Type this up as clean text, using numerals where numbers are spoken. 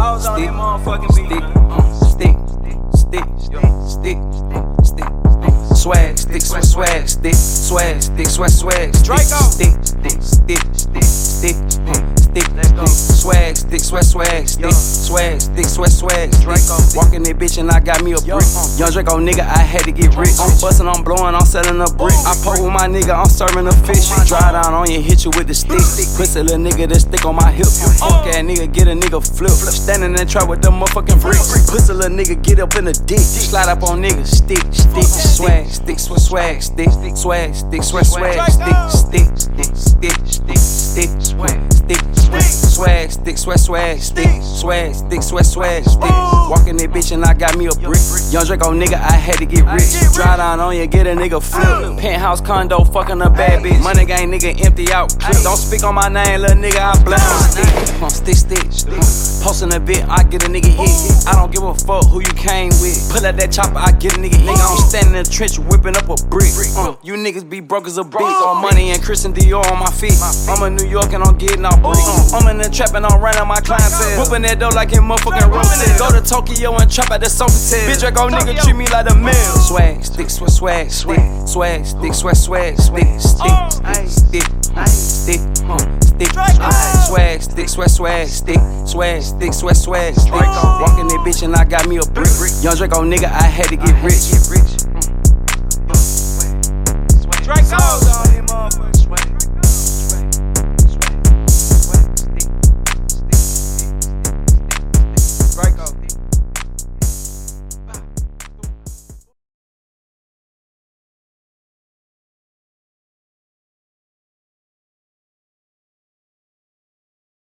Pause on that motherfucking beat. Stick. Swag, stick, swag, stick, swag, stick, swag, Draco. Stick. Swag, stick, swag, Draco. Walking that bitch and I got me a brick. Young Draco nigga, I had to get rich. I'm bustin', I'm blowing, I'm selling a brick. I poke with my nigga, I'm serving a fish. Dry down on you, hit you with the stick. Pussy little nigga that stick on my hip. Fuck that nigga, get a nigga flip. Standing in the trap with them motherfucking bricks. Pussy little nigga, get up in the dick. Slide up on niggas, stick. Swag, stick, swag, stick. Swag, stick, swag, stick. Swag, stick, swag, stick. Swag, stick, swag, stick. Walking that bitch and I got me a brick. Young Draco nigga, I had to get rich. Dry down on you, get a nigga flip. Penthouse condo, fucking a bad bitch. Money gang nigga, empty out clip. Don't speak on my name, little nigga, I blame. Stick. Posting a bit, I get a nigga hit. I don't give a fuck who you came with. Pull out that chopper, I get a nigga hit. I'm standing in the trench, whipping up a brick. You niggas be broke as a bitch. All money and Christian Dior on my feet. I'm in New York and I'm getting off bricks. I'm in the trap and I'm running my clientele. Whooping that dough like it motherfucking roasted. Go to Tokyo and trap at the Sofitel. Bitch, Draco nigga treat me like a mill. Swag, stick, swag, stick. Swag, stick, swag, stick. Swag, stick, swag, stick. Swag, stick, swag, stick. Walking that bitch and I got me a brick. Young Draco nigga, I had to get rich. Draco.